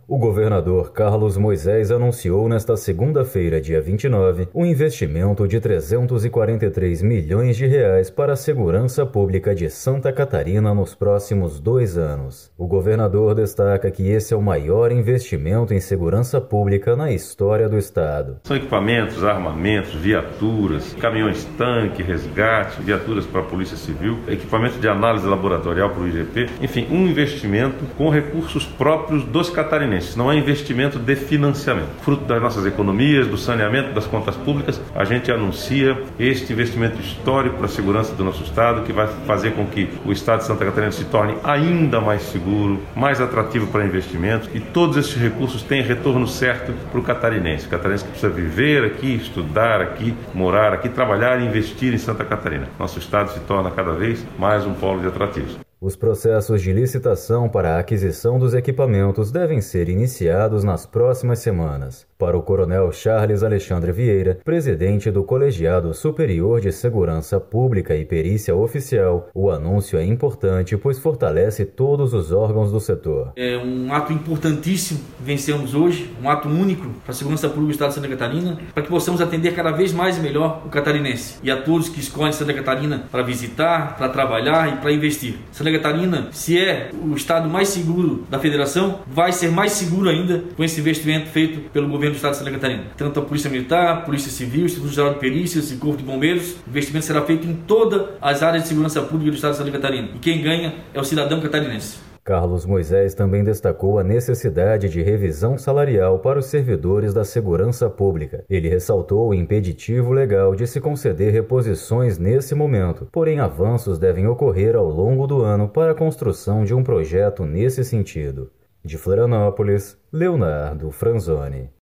O governador Carlos Moisés anunciou nesta segunda-feira, dia 29, um investimento de R$ 343 milhões para a segurança pública de Santa Catarina nos próximos 2 anos. O governador destaca que esse é o maior investimento em segurança pública na história do estado. São equipamentos, armamentos, viaturas, caminhões-tanque, resgate, viaturas para a Polícia Civil, equipamento de análise laboratorial para o IGP, enfim, um investimento com recursos próprios dos catarinenses. Não é investimento de financiamento. Fruto das nossas economias, do saneamento das contas públicas, a gente anuncia este investimento histórico para a segurança do nosso estado, que vai fazer com que o estado de Santa Catarina se torne ainda mais seguro, mais atrativo para investimentos, e todos esses recursos têm retorno certo para o catarinense. O catarinense que precisa viver aqui, estudar aqui, morar aqui, trabalhar e investir em Santa Catarina. Nosso estado se torna cada vez mais um polo de atrativos. Os processos de licitação para a aquisição dos equipamentos devem ser iniciados nas próximas semanas. Para o coronel Charles Alexandre Vieira, presidente do Colegiado Superior de Segurança Pública e Perícia Oficial, o anúncio é importante, pois fortalece todos os órgãos do setor. É um ato importantíssimo que vencemos hoje, um ato único para a segurança pública do estado de Santa Catarina, para que possamos atender cada vez mais e melhor o catarinense e a todos que escolhem Santa Catarina para visitar, para trabalhar e para investir. Santa Catarina, se é o estado mais seguro da federação, vai ser mais seguro ainda com esse investimento feito pelo governo do estado de Santa Catarina. Tanto a Polícia Militar, Polícia Civil, Instituto Geral de Perícias e Corpo de Bombeiros, o investimento será feito em todas as áreas de segurança pública do estado de Santa Catarina. E quem ganha é o cidadão catarinense. Carlos Moisés também destacou a necessidade de revisão salarial para os servidores da segurança pública. Ele ressaltou o impeditivo legal de se conceder reposições nesse momento, porém avanços devem ocorrer ao longo do ano para a construção de um projeto nesse sentido. De Florianópolis, Leonardo Franzoni.